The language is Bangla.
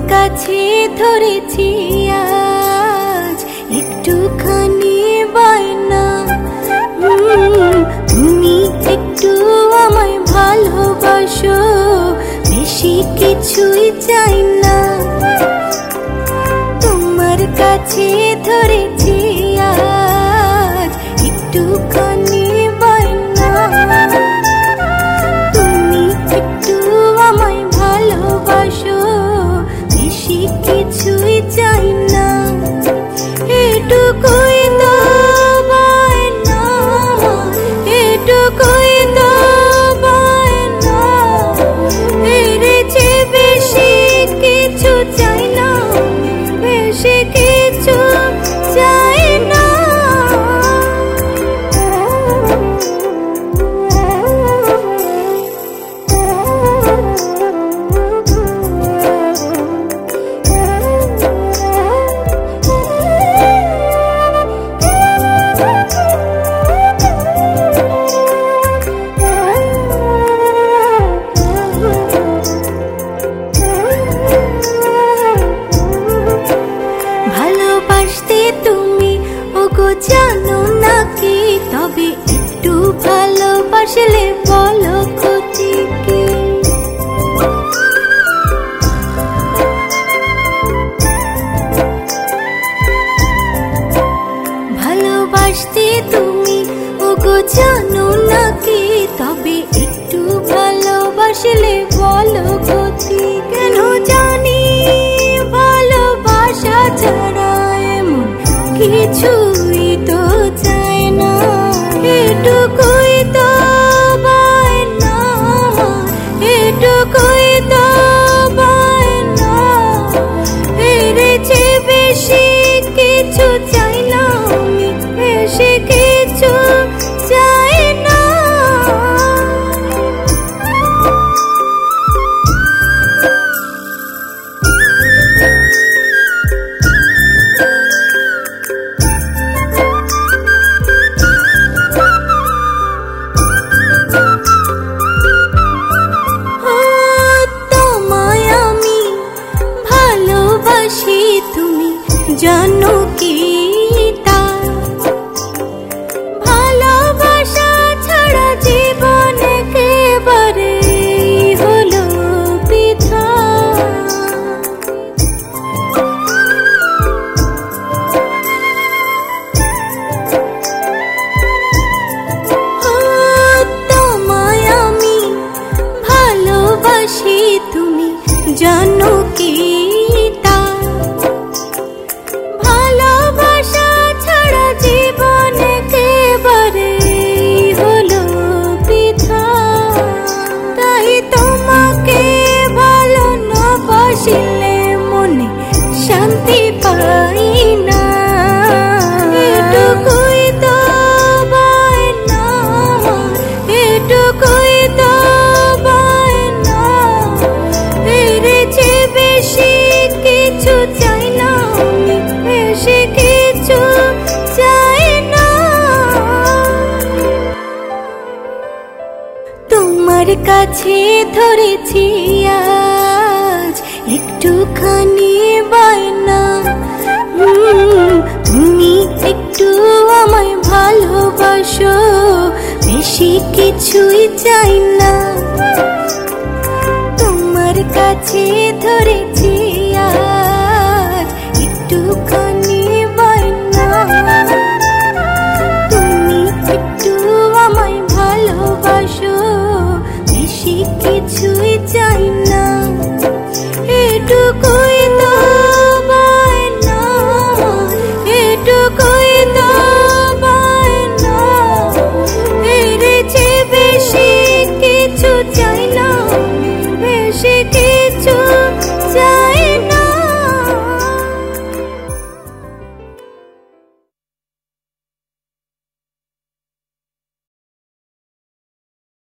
কাছে ধরেছি আজ একটুখানি বায়না, তুমি একটু আমায় ভালোবাসো, বেশি কিছুই চাই না। তোমার কাছে ধরেছি আজ একটুখানি বায়না, তুমি একটু আমায় ভালোবাসো, বেশি কিছুই চাই না। এটুকুই তো বায়না, এটুকুই তো বায়না, এর চেয়ে বেশি কিছু চাই না, বেশি কিছু চাই না। ভালোবাসতে তুমি ওগো জানো নাকি, তবে একটু ভালোবাসলে বলো ক্ষতি কি? ভালোবাসতে তুমি ওগো জানো নাকি, তবে একটু ভালোবাসলে বলো ক্ষতি? কেন জানি ভালোবাসা ছাড়া এমন কিছুই তো চাই না। এটুকুই তো বায়না, এটুকুই তো বায়না, এর চেয়ে বেশি কিছু চাই না, আমি বেশি কিছু চাই না। তোমায় আমি ভালোবাসি, তুমি জানো কি তা? ভালোবাসা ছাড়া জীবন একেবারে হলো বৃথা। তোমায় আমি ভালোবাসি, তুমি জানো কি তা? ভালোবাসা ছাড়া জীবন একেবারে হলো বৃথা। তাই তোমাকে ভালো না বাসিলে মনে শান্তি পাই না। এটুকুই তো বায়না, এটুকুই তো বায়না, এর চেয়ে বেশি কিছু চাই না, আমি বেশি কিছু চাই না। তোমার কাছে ধরেছি আজ একটুখানি বায়না, তুমি একটু আমায় ভালোবাসো, বেশি কিছুই চাই না। তোমার কাছে ধরে